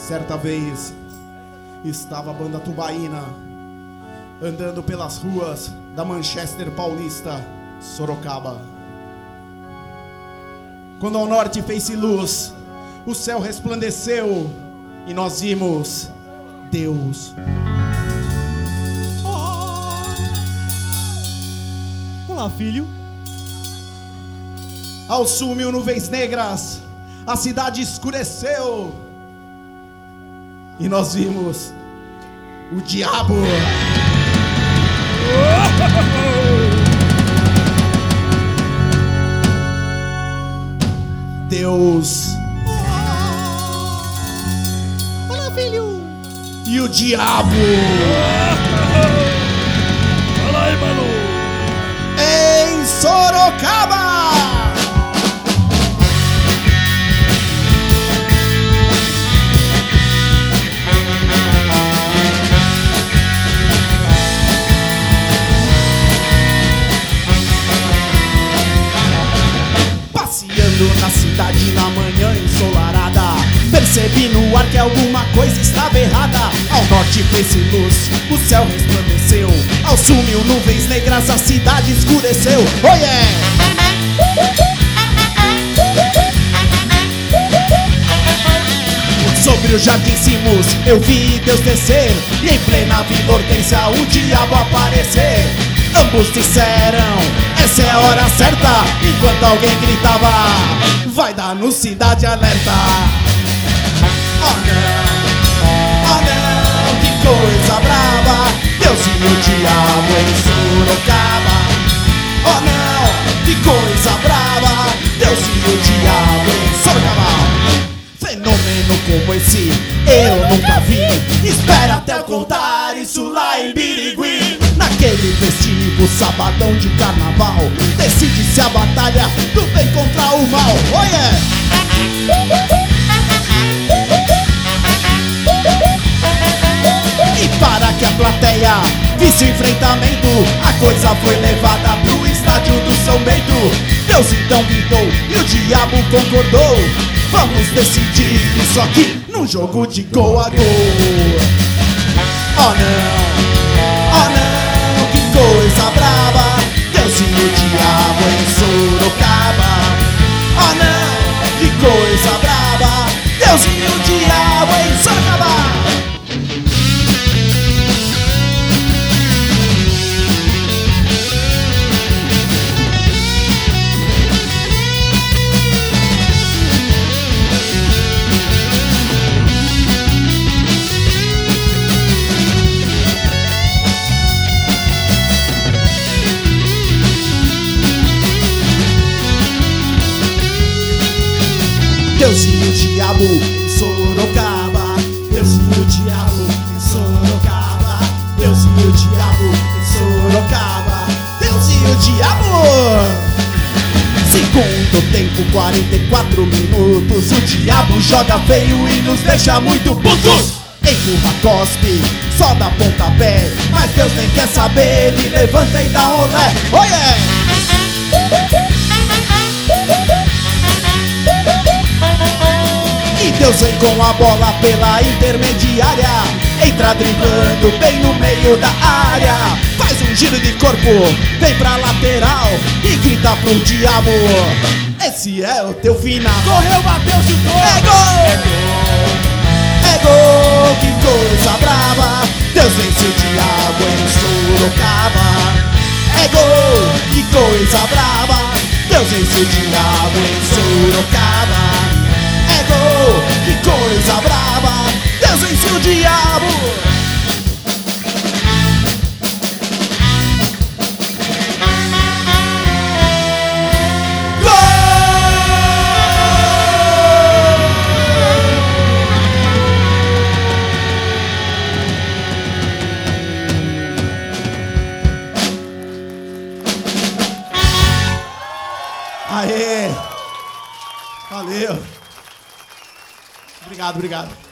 Certa vez, estava a banda tubaína andando pelas ruas da Manchester Paulista, Sorocaba. Quando ao norte fez-se luz, o céu resplandeceu e nós vimos Deus. Olá, filho. Ao sul, mil nuvens negras, a cidade escureceu e nós vimos o diabo. Deus. Olá, filho. E o diabo. Fala aí, mano. Em Sorocaba. Na cidade na manhã ensolarada, percebi no ar que alguma coisa estava errada. Ao norte fez-se luz, o céu resplandeceu. Ao sul mil nuvens negras, a cidade escureceu. Oh yeah! Sobre os jardinzinhos eu vi Deus descer, e em plena Vila Hortência o diabo aparecer. Ambos disseram, essa é a hora certa, enquanto alguém gritava, vai dar no Cidade Alerta. Oh não, que coisa brava, Deus e o diabo em Sorocaba. Oh não, que coisa brava, Deus e o diabo em Sorocaba. Fenômeno como esse eu nunca vi, espera até eu contar isso lá em Birigui. Naquele festivo sabadão de carnaval, decide-se a batalha do bem contra o mal. Oh yeah! E para que a plateia visse o enfrentamento, a coisa foi levada pro estádio do São Bento. Deus então gritou e o diabo concordou, vamos decidir isso aqui num jogo de gol a gol. Oh não, oh não, que coisa brava, Deus e o diabo em Sorocaba. Oh não, que coisa brava, Deus e o diabo em Sorocaba. Deus e o diabo em Sorocaba, Deus e o diabo em Sorocaba, Deus e o diabo em Sorocaba, Deus e o diabo. Segundo tempo, 44 minutos, o diabo joga feio e nos deixa muito putos. Empurra, cospe, só dá pontapé, mas Deus nem quer saber, ele levanta e dá rolé. Oh yeah! E Deus vem com a bola pela intermediária, entra driblando bem no meio da área, faz um giro de corpo, vem pra lateral e grita pro diabo, esse é o teu final. Correu, bateu, chutou. É gol! É gol! Que coisa brava, Deus vence o diabo em Sorocaba. É gol! Que coisa brava, Deus vence o diabo em Sorocaba. É gol, que coisa brava, Deus vence o diabo. Gol! Aê! Valeu! Obrigado, obrigado.